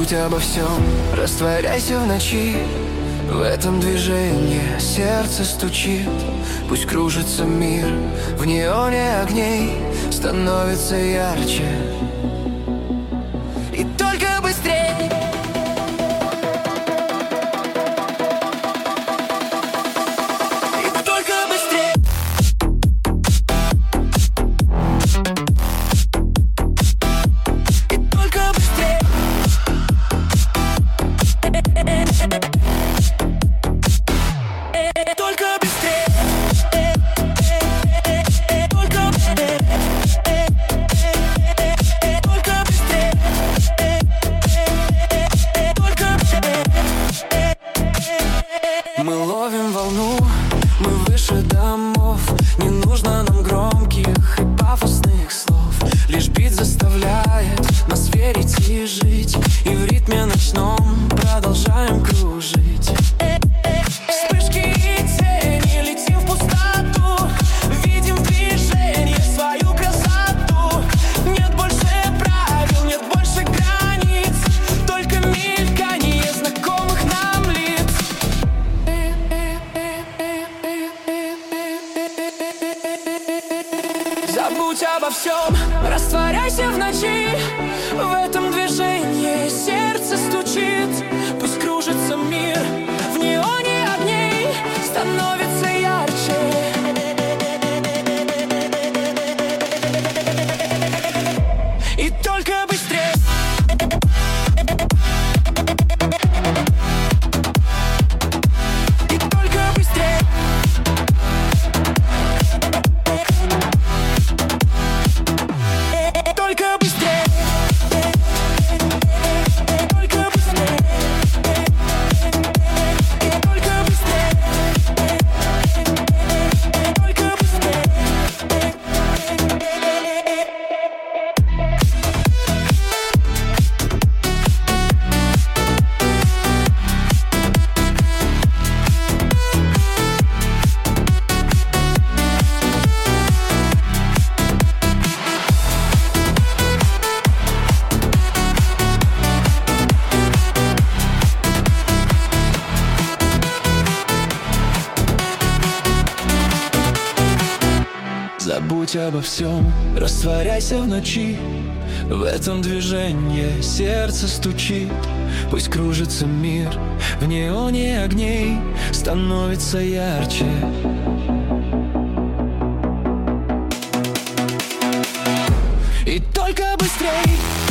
Забудь обо всем, растворяйся в ночи. В этом движении сердце стучит. Пусть кружится мир в неоне огней, становится ярче и только быстрее. Мы ловим волну, мы выше домов. Не нужно нам громких и пафосных слов. Лишь бит заставляет нас верить и жить. И в ритме ночном продолжаем кружить. Вспышки и тени, летим в пустоту. Видим в движении свою красоту. Нет больше правил, нет больше границ. Только мелькание знакомых нам лиц. Забудь обо всем, растворяйся в ночи. В этом движении сердце стучит. Пусть кружится мир в неоне огней, становится ярче и только быстрее. И только быстрее. Только быстрее. Только быстрее. Только быстрее. Только быстрее. Забудь обо всем, растворяйся в ночи. В этом движении сердце стучит. Пусть кружится мир в неоне огней, становится ярче и только быстрей.